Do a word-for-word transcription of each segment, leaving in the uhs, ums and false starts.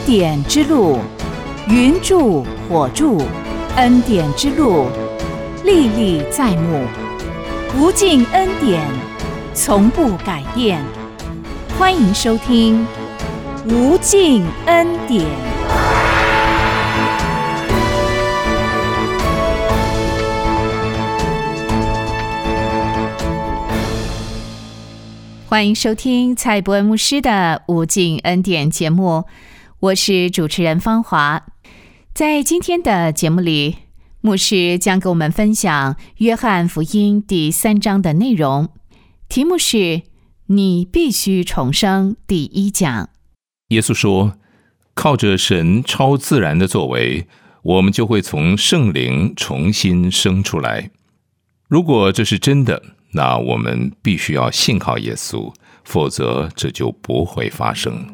典之路，云柱火柱，恩典之路，历历在目，无尽恩典，从不改变。欢迎收听《无尽恩典》。欢迎收听蔡伯恩牧师的《无尽恩典》节目，我是主持人芳华。在今天的节目里，牧师将给我们分享约翰福音第三章的内容，题目是你必须重生第一讲。 耶稣说，靠着神超自然的作为，我们就会从圣灵重新生出来。如果这是真的，那我们必须要信靠耶稣，否则这就不会发生。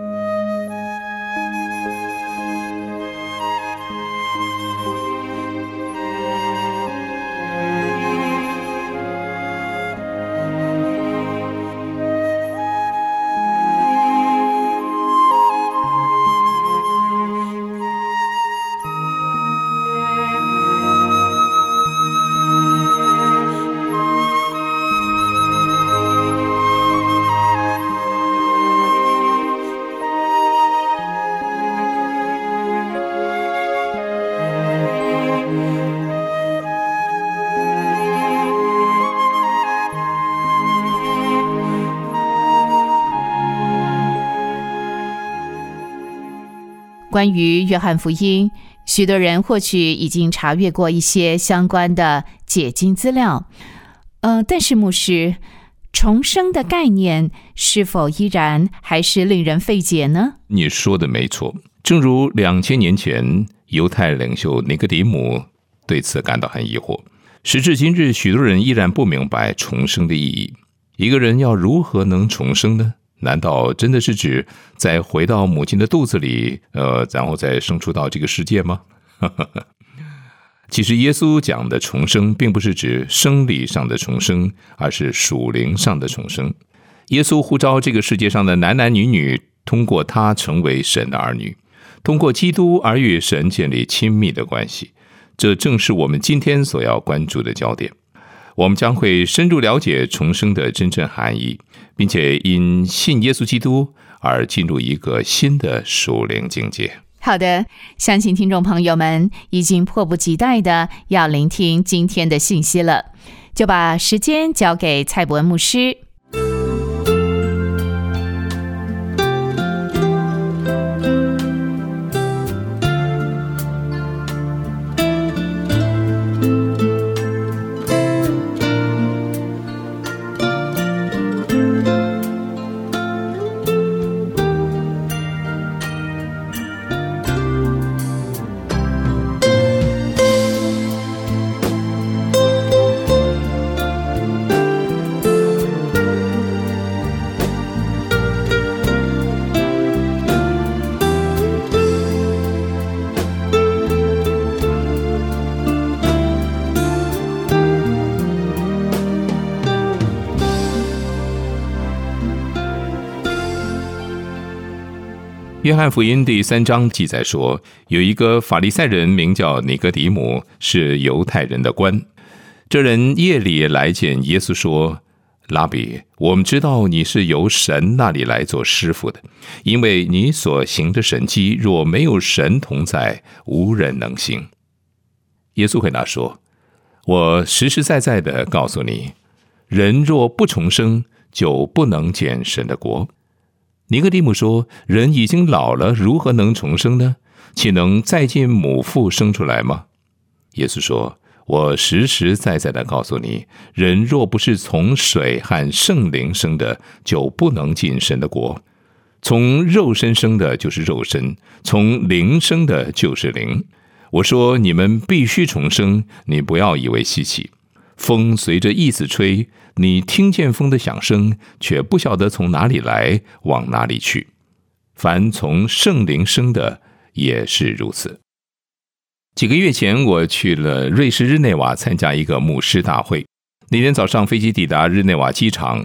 关于约翰福音，许多人或许已经查阅过一些相关的解经资料，呃，但是牧师，重生的概念是否依然还是令人费解呢？ 你说的没错，正如两千年前犹太领袖尼哥底母对此感到很疑惑，时至今日，许多人依然不明白重生的意义。一个人要如何能重生呢？难道真的是指再回到母亲的肚子里，呃，然后再生出到这个世界吗？其实耶稣讲的重生并不是指生理上的重生，而是属灵上的重生。耶稣呼召这个世界上的男男女女通过他成为神的儿女，通过基督而与神建立亲密的关系，这正是我们今天所要关注的焦点。我们将会深入了解重生的真正含义，并且因信耶稣基督而进入一个新的属灵境界。 好的，相信听众朋友们已经迫不及待的要聆听今天的信息了，就把时间交给蔡伯恩牧师。 约翰福音第三章记载说，有一个法利赛人名叫尼哥底母，是犹太人的官。这人夜里来见耶稣说，拉比，我们知道你是由神那里来做师傅的，因为你所行的神迹，若没有神同在，无人能行。耶稣回答说，我实实在在的告诉你，人若不重生，就不能见神的国。尼哥底母说，人已经老了，如何能重生呢？岂能再进母腹生出来吗？耶稣说，我实实在在的告诉你，人若不是从水和圣灵生的，就不能进神的国。从肉身生的就是肉身，从灵生的就是灵。我说你们必须重生，你不要以为稀奇。风随着意思吹，你听见风的响声，却不晓得从哪里来，往哪里去。凡从圣灵生的也是如此。几个月前，我去了瑞士日内瓦参加一个牧师大会。那天早上飞机抵达日内瓦机场，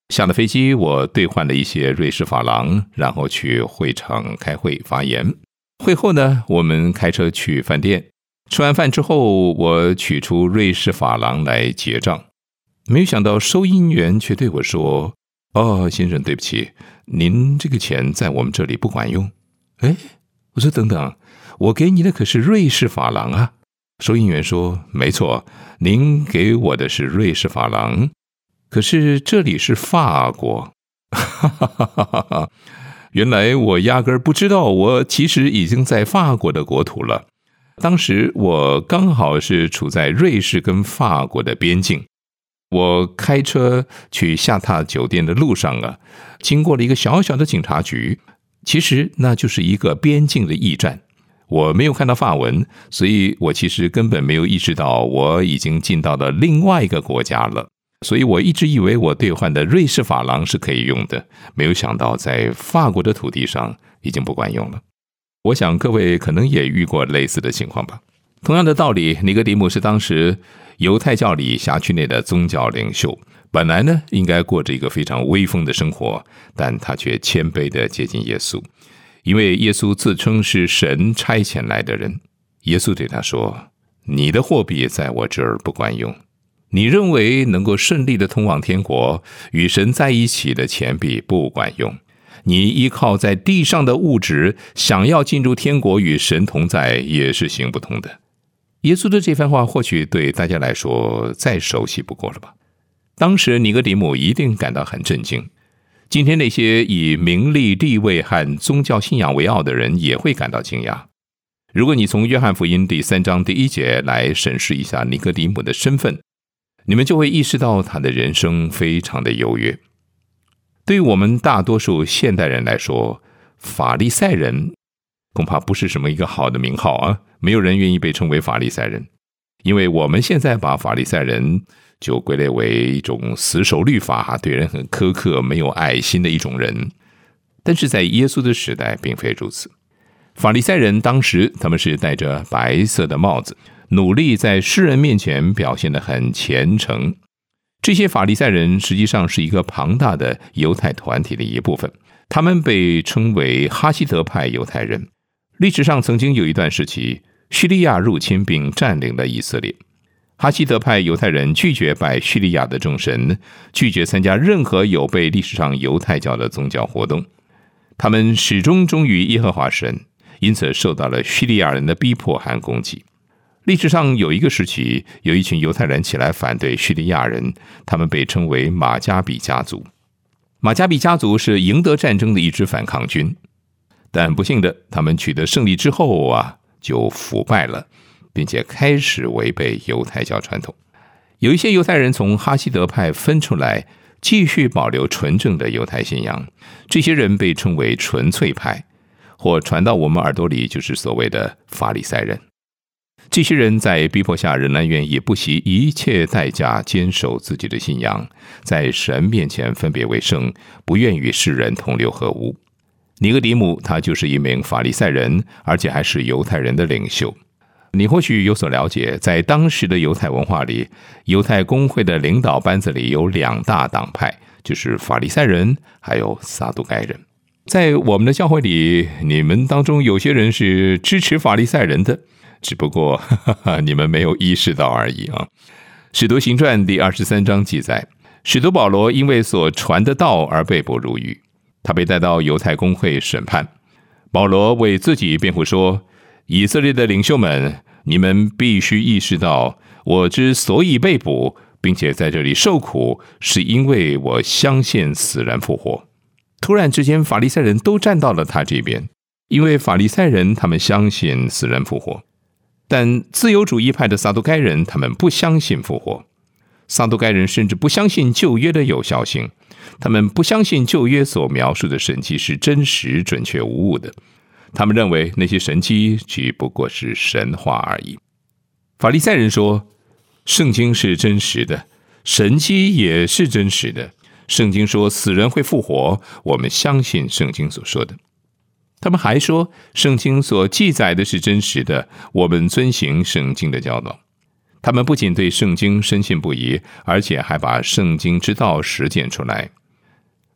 下了飞机，我兑换了一些瑞士法郎，然后去会场开会发言。会后呢，我们开车去饭店，吃完饭之后，我取出瑞士法郎来结账。没有想到收银员却对我说：“哦，先生，对不起，您这个钱在我们这里不管用。”哎，我说等等，我给你的可是瑞士法郎啊。收银员说：“没错，您给我的是瑞士法郎，可是这里是法国。”哈哈哈哈哈！原来我压根儿不知道，我其实已经在法国的国土了。当时我刚好是处在瑞士跟法国的边境。我开车去下榻酒店的路上啊，经过了一个小小的警察局，其实那就是一个边境的驿站。我没有看到法文，所以我其实根本没有意识到我已经进到了另外一个国家了。所以我一直以为我兑换的瑞士法郎是可以用的，没有想到在法国的土地上已经不管用了。我想各位可能也遇过类似的情况吧。同样的道理，尼哥底母是当时犹太教里辖区内的宗教领袖，本来呢应该过着一个非常威风的生活，但他却谦卑地接近耶稣，因为耶稣自称是神差遣来的人。耶稣对他说：“你的货币在我这儿不管用，你认为能够顺利地通往天国，与神在一起的钱币不管用。你依靠在地上的物质，想要进入天国与神同在，也是行不通的。”耶稣的这番话或许对大家来说再熟悉不过了吧。当时尼哥底母一定感到很震惊，今天那些以名利、地位和宗教信仰为傲的人也会感到惊讶。如果你从约翰福音第三章第一节来审视一下尼哥底母的身份，你们就会意识到他的人生非常的优越。对于我们大多数现代人来说，法利赛人恐怕不是什么一个好的名号啊，没有人愿意被称为法利赛人，因为我们现在把法利赛人就归类为一种死守律法、对人很苛刻、没有爱心的一种人。但是在耶稣的时代并非如此。法利赛人当时他们是戴着白色的帽子，努力在世人面前表现得很虔诚。这些法利赛人实际上是一个庞大的犹太团体的一部分，他们被称为哈希德派犹太人。历史上曾经有一段时期，叙利亚入侵并占领了以色列。哈希德派犹太人拒绝拜叙利亚的众神，拒绝参加任何有悖历史上犹太教的宗教活动。他们始终忠于耶和华神，因此受到了叙利亚人的逼迫和攻击。历史上有一个时期，有一群犹太人起来反对叙利亚人，他们被称为马加比家族。马加比家族是赢得战争的一支反抗军，但不幸的，他们取得胜利之后啊，就腐败了，并且开始违背犹太教传统。有一些犹太人从哈希德派分出来，继续保留纯正的犹太信仰，这些人被称为纯粹派，或传到我们耳朵里就是所谓的法利赛人。这些人在逼迫下仍然愿意不惜一切代价坚守自己的信仰，在神面前分别为圣，不愿与世人同流合污。尼哥底母他就是一名法利赛人，而且还是犹太人的领袖。你或许有所了解，在当时的犹太文化里，犹太公会的领导班子里有两大党派，就是法利赛人还有撒都该人。在我们的教会里，你们当中有些人是支持法利赛人的，只不过哈哈你们没有意识到而已啊。使徒行传第二十三章记载，使徒保罗因为所传的道而被捕入狱，他被带到犹太公会审判。保罗为自己辩护说，以色列的领袖们，你们必须意识到，我之所以被捕，并且在这里受苦，是因为我相信死人复活。突然之间，法利赛人都站到了他这边，因为法利赛人他们相信死人复活，但自由主义派的撒都该人他们不相信复活。撒都该人甚至不相信旧约的有效性，他们不相信旧约所描述的神迹是真实、准确无误的。他们认为那些神迹只不过是神话而已。法利赛人说，圣经是真实的，神迹也是真实的。圣经说死人会复活，我们相信圣经所说的。他们还说，圣经所记载的是真实的，我们遵行圣经的教导。他们不仅对圣经深信不疑，而且还把圣经之道实践出来。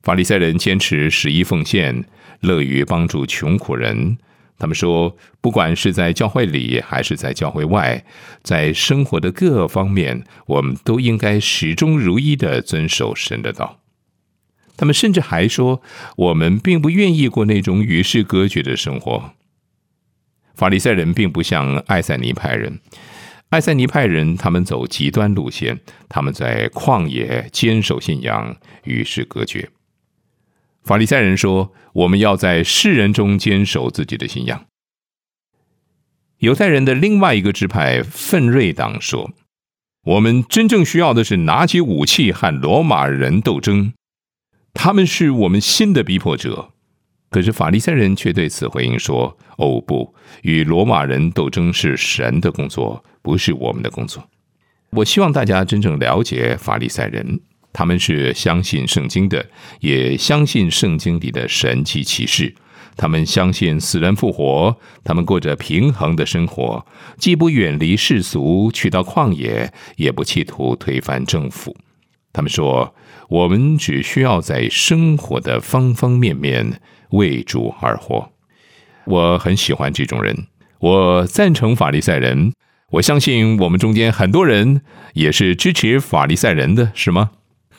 法利赛人坚持十一奉献，乐于帮助穷苦人。他们说，不管是在教会里还是在教会外，在生活的各方面，我们都应该始终如一地遵守神的道。他们甚至还说，我们并不愿意过那种与世隔绝的生活。法利赛人并不像爱赛尼派人，爱赛尼派人他们走极端路线，他们在旷野坚守信仰，与世隔绝。法利赛人说，我们要在世人中坚守自己的信仰。犹太人的另外一个支派奋锐党说，我们真正需要的是拿起武器和罗马人斗争，他们是我们新的逼迫者。可是法利赛人却对此回应说，哦不，与罗马人斗争是神的工作，不是我们的工作。我希望大家真正了解法利赛人，他们是相信圣经的，也相信圣经里的神迹奇事。他们相信死人复活，他们过着平衡的生活，既不远离世俗去到旷野，也不企图推翻政府。他们说，我们只需要在生活的方方面面为主而活。我很喜欢这种人，我赞成法利赛人，我相信我们中间很多人也是支持法利赛人的，是吗？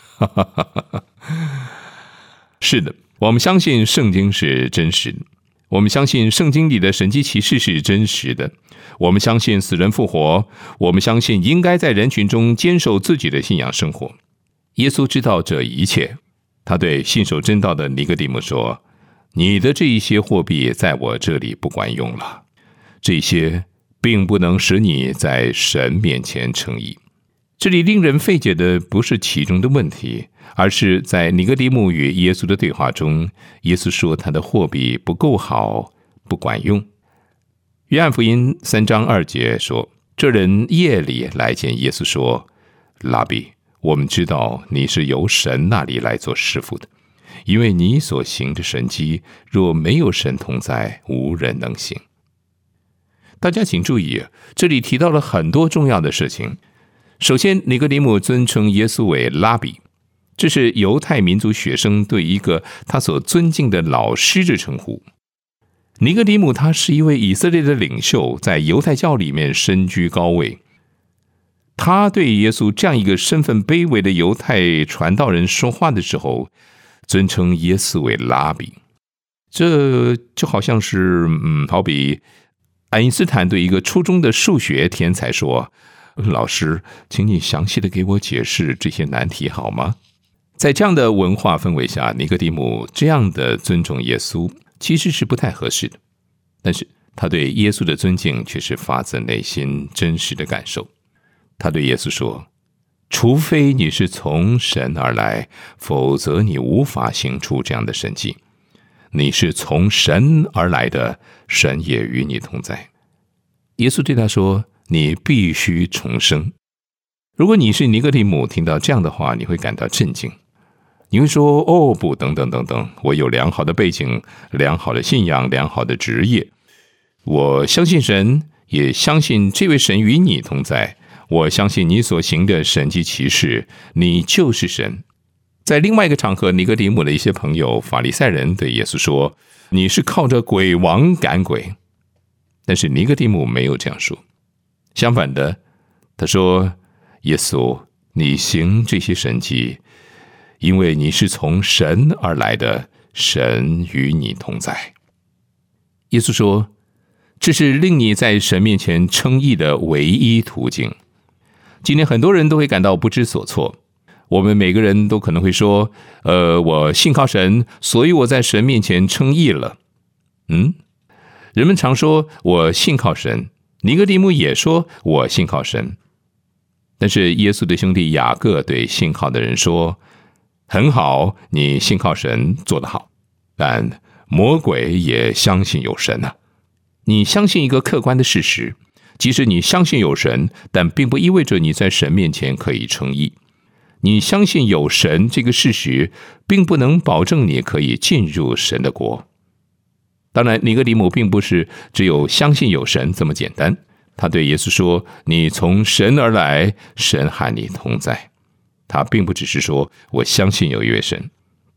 是的，我们相信圣经是真实的，我们相信圣经里的神迹奇事是真实的，我们相信死人复活，我们相信应该在人群中坚守自己的信仰生活。耶稣知道这一切，他对信守真道的尼哥底母说，你的这一些货币在我这里不管用了，这些并不能使你在神面前称义。这里令人费解的不是其中的问题，而是在尼哥底母与耶稣的对话中，耶稣说他的货币不够好，不管用。约翰福音三章二节说，这人夜里来见耶稣说，拉比，我们知道你是由神那里来做师傅的，因为你所行的神迹，若没有神同在，无人能行。大家请注意，这里提到了很多重要的事情。首先，尼哥底母尊称耶稣为拉比，这是犹太民族学生对一个他所尊敬的老师的称呼。尼哥底母他是一位以色列的领袖，在犹太教里面身居高位。他对耶稣这样一个身份卑微的犹太传道人说话的时候，尊称耶稣为拉比。这就好像是，嗯，好比爱因斯坦对一个初中的数学天才说，老师，请你详细的给我解释这些难题好吗？在这样的文化氛围下，尼哥底母这样的尊重耶稣其实是不太合适的，但是他对耶稣的尊敬却是发自内心真实的感受。他对耶稣说，除非你是从神而来，否则你无法行出这样的神迹。你是从神而来的，神也与你同在。耶稣对他说，你必须重生。如果你是尼哥底母，听到这样的话，你会感到震惊。你会说，哦不，等等等等，我有良好的背景，良好的信仰，良好的职业，我相信神，也相信这位神与你同在，我相信你所行的神迹奇事，你就是神。在另外一个场合，尼哥底母的一些朋友法利赛人对耶稣说，你是靠着鬼王赶鬼。但是尼哥底母没有这样说，相反的，他说，耶稣，你行这些神迹，因为你是从神而来的，神与你同在。耶稣说，这是令你在神面前称义的唯一途径。今天很多人都会感到不知所措，我们每个人都可能会说，呃，我信靠神，所以我在神面前称义了。嗯，人们常说我信靠神，尼哥底母也说我信靠神。但是耶稣的兄弟雅各对信靠的人说，很好，你信靠神，做得好，但魔鬼也相信有神啊。你相信一个客观的事实，即使你相信有神，但并不意味着你在神面前可以称义。你相信有神这个事实，并不能保证你可以进入神的国。当然，尼哥底母并不是只有相信有神这么简单。他对耶稣说，你从神而来，神和你同在。他并不只是说我相信有一位神，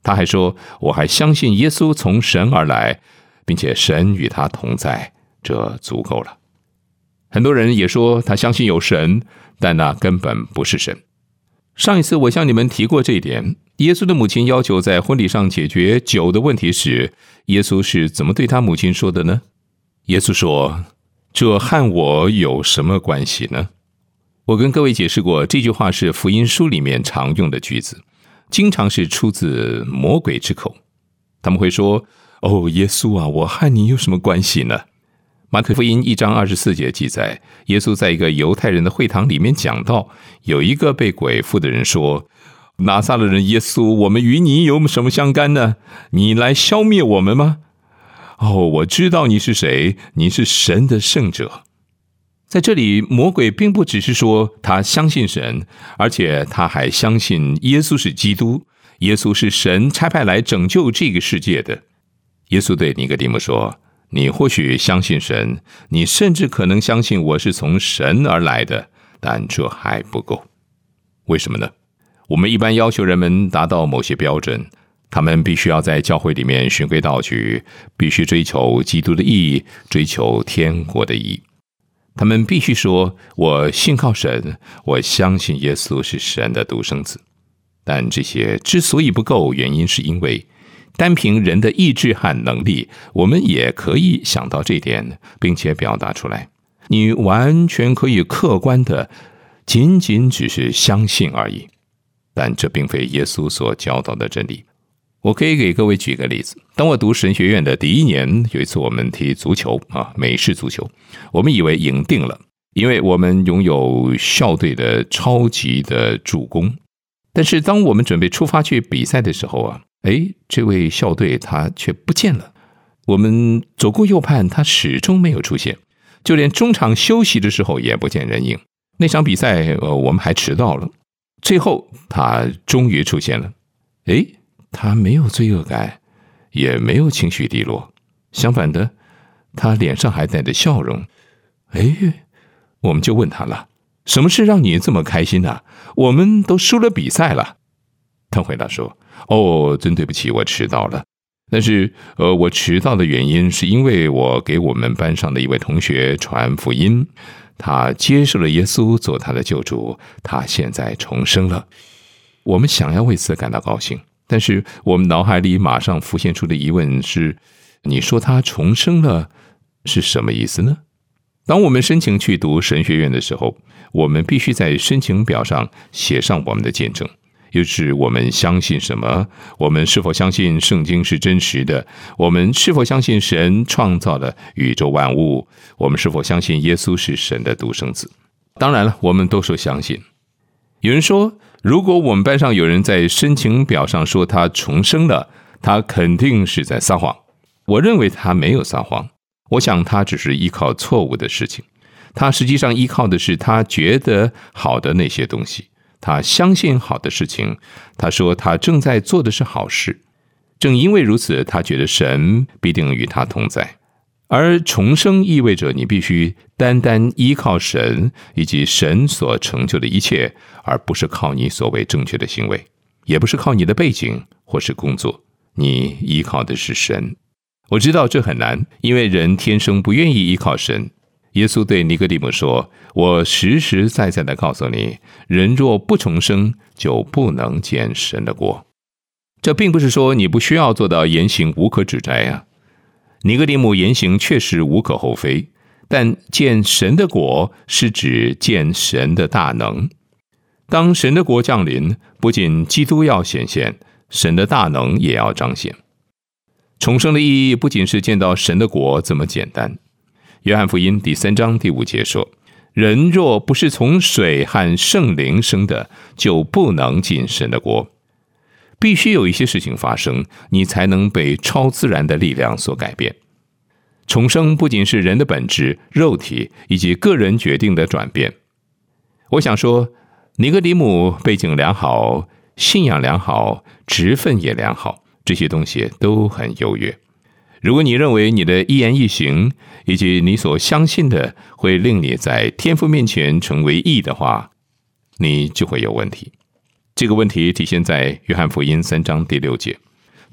他还说，我还相信耶稣从神而来，并且神与他同在，这足够了。很多人也说他相信有神，但那根本不是神。上一次我向你们提过这一点，耶稣的母亲要求在婚礼上解决酒的问题时，耶稣是怎么对他母亲说的呢？耶稣说，这和我有什么关系呢？我跟各位解释过，这句话是福音书里面常用的句子，经常是出自魔鬼之口。他们会说，哦，耶稣啊，我和你有什么关系呢？马可福音一章二十四节记载，耶稣在一个犹太人的会堂里面讲到，有一个被鬼附的人说，拿撒勒人耶稣，我们与你有什么相干呢？你来消灭我们吗？哦，我知道你是谁，你是神的圣者。在这里，魔鬼并不只是说他相信神，而且他还相信耶稣是基督，耶稣是神差派来拯救这个世界的。耶稣对尼哥底母说，你或许相信神，你甚至可能相信我是从神而来的，但这还不够。为什么呢？我们一般要求人们达到某些标准，他们必须要在教会里面循规蹈矩，必须追求基督的义，追求天国的义。他们必须说，我信靠神，我相信耶稣是神的独生子。但这些之所以不够，原因是因为单凭人的意志和能力，我们也可以想到这一点，并且表达出来。你完全可以客观的仅仅只是相信而已，但这并非耶稣所教导的真理。我可以给各位举个例子，当我读神学院的第一年，有一次我们踢足球啊，美式足球，我们以为赢定了，因为我们拥有校队的超级的助攻。但是当我们准备出发去比赛的时候啊，哎，这位校队他却不见了。我们走过右畔，他始终没有出现，就连中场休息的时候也不见人影。那场比赛，呃，我们还迟到了。最后他终于出现了，哎。他没有罪恶感，也没有情绪低落，相反的，他脸上还带着笑容。哎，我们就问他了，什么事让你这么开心啊？我们都输了比赛了。他回答说，哦，真对不起，我迟到了。但是，呃，我迟到的原因是因为我给我们班上的一位同学传福音，他接受了耶稣做他的救主，他现在重生了。我们想要为此感到高兴。但是我们脑海里马上浮现出的疑问是，你说他重生了是什么意思呢？当我们申请去读神学院的时候，我们必须在申请表上写上我们的见证，也就是我们相信什么，我们是否相信圣经是真实的，我们是否相信神创造了宇宙万物，我们是否相信耶稣是神的独生子。当然了，我们都说相信。有人说，如果我们班上有人在申请表上说他重生了，他肯定是在撒谎。我认为他没有撒谎，我想他只是依靠错误的事情。他实际上依靠的是他觉得好的那些东西，他相信好的事情，他说他正在做的是好事。正因为如此，他觉得神必定与他同在。而重生意味着你必须单单依靠神以及神所成就的一切，而不是靠你所谓正确的行为，也不是靠你的背景或是工作，你依靠的是神。我知道这很难，因为人天生不愿意依靠神。耶稣对尼哥底母说，我实实在在地告诉你，人若不重生，就不能见神的国。这并不是说你不需要做到言行无可指摘啊。尼哥底母言行确实无可厚非，但见神的国是指见神的大能。当神的国降临，不仅基督要显现，神的大能也要彰显。重生的意义不仅是见到神的国这么简单。约翰福音第三章第五节说，人若不是从水和圣灵生的，就不能进神的国。必须有一些事情发生，你才能被超自然的力量所改变。重生不仅是人的本质、肉体以及个人决定的转变。我想说，尼哥底母背景良好，信仰良好，职分也良好，这些东西都很优越。如果你认为你的一言一行以及你所相信的会令你在天父面前成为义的话，你就会有问题。这个问题体现在约翰福音三章第六节，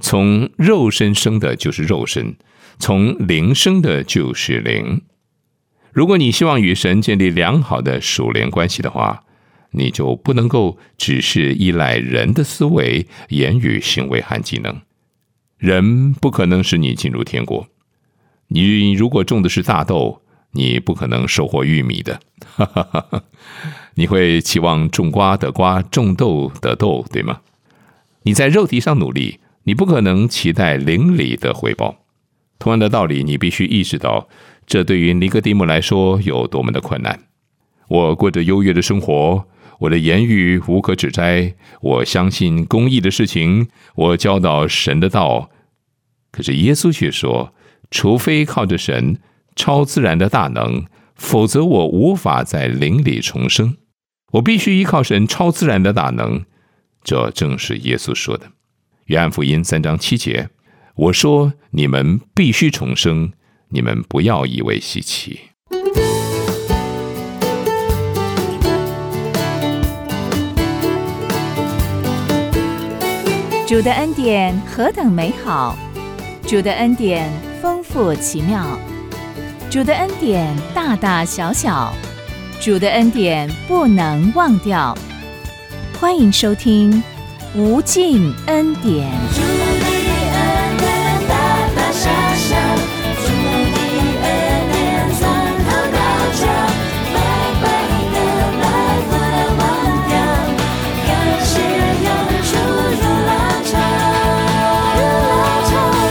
从肉身生的就是肉身，从灵生的就是灵。如果你希望与神建立良好的属灵关系的话，你就不能够只是依赖人的思维、言语、行为和技能。人不可能使你进入天国。你如果种的是大豆，你不可能收获玉米的。你会期望种瓜得瓜，种豆得豆，对吗？你在肉体上努力，你不可能期待灵里的回报。同样的道理，你必须意识到，这对于尼哥底母来说有多么的困难。我过着优越的生活，我的言语无可指摘，我相信公义的事情，我教导神的道。可是耶稣却说，除非靠着神超自然的大能，否则我无法在灵里重生。我必须依靠神超自然的大能。这正是耶稣说的。约翰福音三章七节，我说你们必须重生，你们不要以为稀奇。 主的恩典何等美好，主的恩典丰富奇妙，主的恩典大大小小，主的恩典不能忘掉。欢迎收听无尽恩典。主的恩典大大小小，主的恩典从头到脚，白白的来不能忘掉，感谢永驻如浪潮，如浪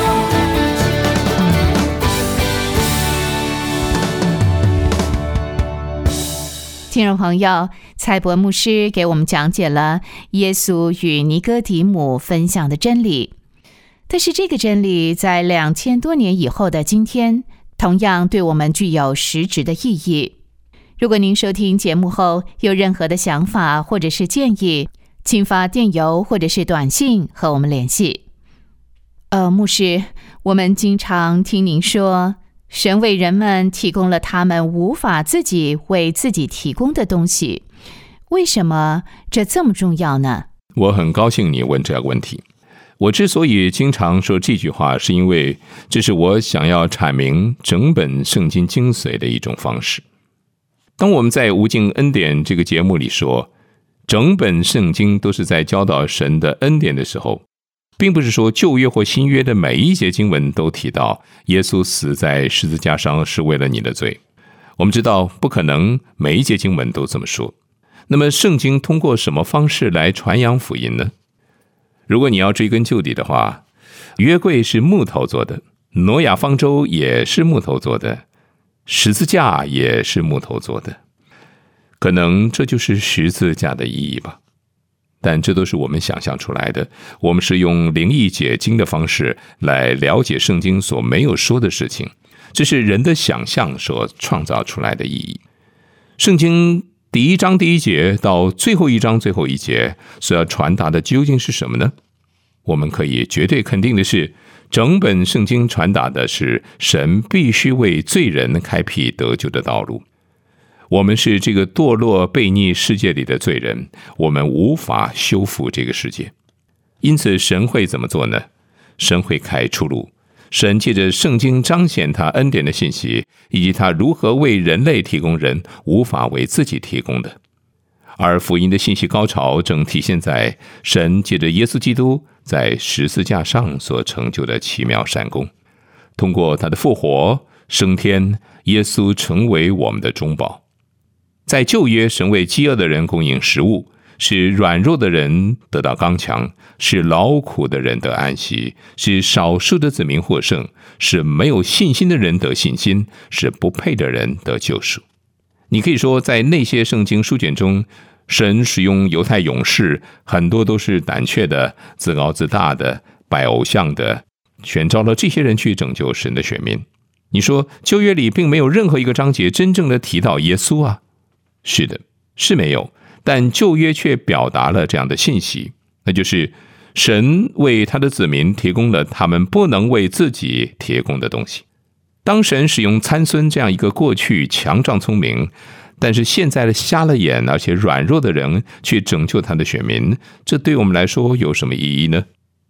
潮。听众朋友，蔡伯牧师给我们讲解了耶稣与尼哥底母分享的真理，但是这个真理在两千多年以后的今天，同样对我们具有实质的意义。如果您收听节目后有任何的想法或者是建议，请发电邮或者是短信和我们联系。呃，牧师，我们经常听您说，神为人们提供了他们无法自己为自己提供的东西，为什么这这么重要呢？ 我很高兴你问这个问题。我之所以经常说这句话，是因为这是我想要阐明整本圣经精髓的一种方式。当我们在无尽恩典这个节目里说，整本圣经都是在教导神的恩典的时候，并不是说旧约或新约的每一节经文都提到耶稣死在十字架上是为了你的罪。我们知道不可能每一节经文都这么说。那么圣经通过什么方式来传扬福音呢？如果你要追根究底的话，约柜是木头做的，挪亚方舟也是木头做的，十字架也是木头做的。可能这就是十字架的意义吧。但这都是我们想象出来的，我们是用灵意解经的方式来了解圣经所没有说的事情，这是人的想象所创造出来的意义。圣经第一章第一节到最后一章最后一节所要传达的究竟是什么呢？我们可以绝对肯定的是，整本圣经传达的是神必须为罪人开辟得救的道路。我们是这个堕落悖逆世界里的罪人，我们无法修复这个世界。因此神会怎么做呢？神会开出路。神借着圣经彰显他恩典的信息，以及他如何为人类提供人无法为自己提供的。而福音的信息高潮正体现在神借着耶稣基督在十字架上所成就的奇妙善功。通过他的复活升天，耶稣成为我们的中保。在旧约，神为饥饿的人供应食物，使软弱的人得到刚强，使劳苦的人得安息，使少数的子民获胜，使没有信心的人得信心，使不配的人得救赎。你可以说，在那些圣经书卷中，神使用犹太勇士，很多都是胆怯的、自高自大的、拜偶像的，选召了这些人去拯救神的选民。你说旧约里并没有任何一个章节真正的提到耶稣啊？是的，是没有，但旧约却表达了这样的信息，那就是神为他的子民提供了他们不能为自己提供的东西。当神使用参孙这样一个过去强壮聪明，但是现在的瞎了眼而且软弱的人去拯救他的选民，这对我们来说有什么意义呢？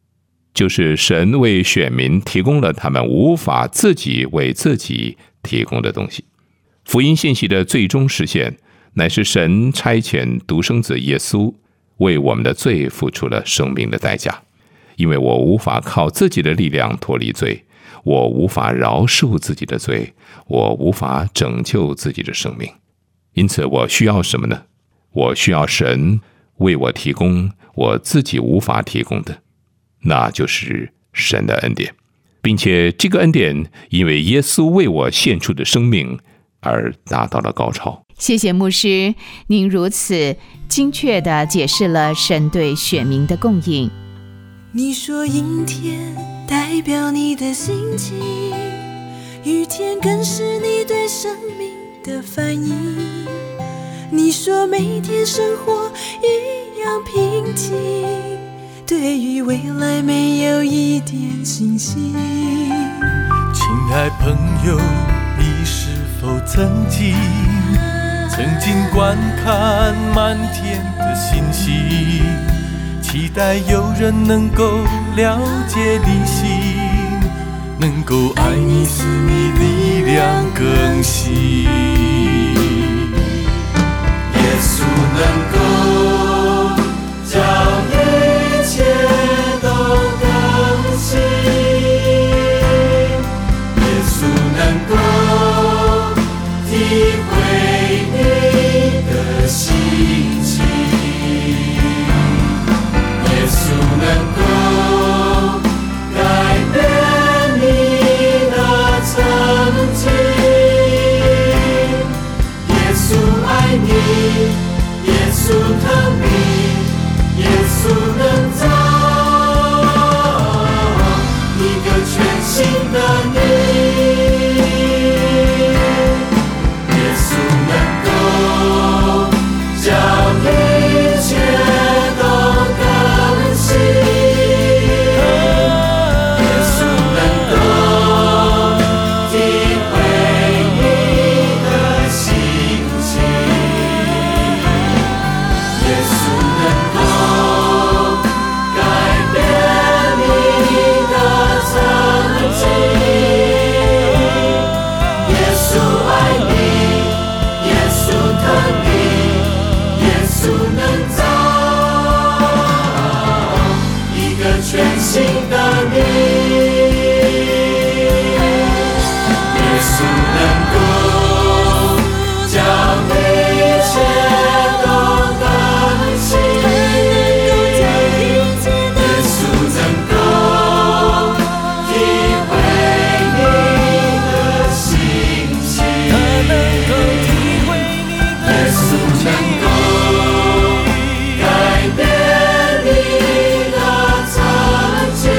就是神为选民提供了他们无法自己为自己提供的东西。福音信息的最终实现，乃是神差遣独生子耶稣为我们的罪付出了生命的代价。因为我无法靠自己的力量脱离罪，我无法饶恕自己的罪，我无法拯救自己的生命。因此我需要什么呢？我需要神为我提供我自己无法提供的，那就是神的恩典，并且这个恩典因为耶稣为我献出的生命而达到了高潮。 谢谢牧师，您如此精确地解释了神对选民的供应。 你说阴天代表你的心情，雨天更是你对生命的反应。你说每天生活一样平静，对于未来没有一点信心。 亲爱朋友，你是否曾经曾经观看满天的星星，期待有人能够了解你心，能够爱你使你力量更新。耶稣能够将一切都更新，耶稣能够体会你的心情，耶稣能够改变你的曾经，耶稣爱你，耶稣疼你，耶稣能造一个全新的你，耶稣能够将一切都更新，耶稣能够体会你的心情，耶稣能够改变你的曾经，耶稣爱你，耶稣疼你，耶稣能造一个全新的你，耶稣能够将一切都更新，耶稣能够体会你的心情，耶稣能够改变你的曾经，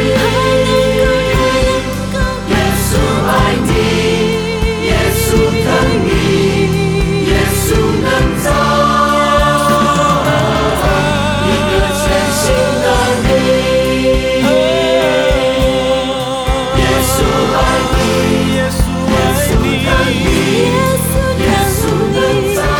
耶稣爱你，耶稣疼你，耶稣能造一个全新的你，耶稣爱你，耶稣疼你，耶稣能造。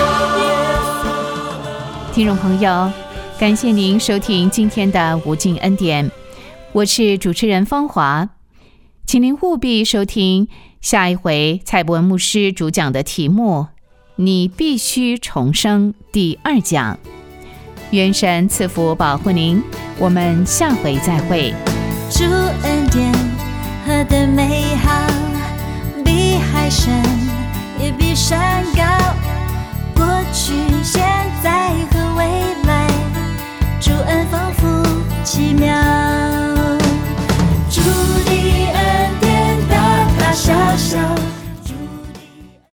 听众朋友，感谢您收听今天的无尽恩典，我是主持人芳华，请您务必收听下一回蔡伯文牧师主讲的题目，你必须重生第二讲。愿神赐福保护您，我们下回再会。 主恩典何等美好，